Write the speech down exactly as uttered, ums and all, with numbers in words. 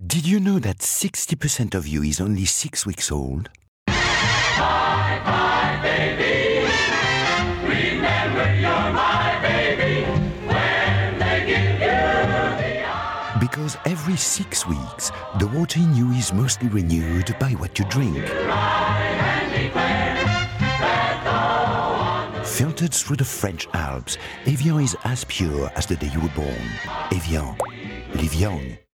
Did you know that sixty percent of you is only six weeks old? My, my baby, remember you're my baby when they give you the eye. Because every six weeks, the water in you is mostly renewed by what you drink. Filtered through the French Alps, Evian is as pure as the day you were born. Evian. Live young.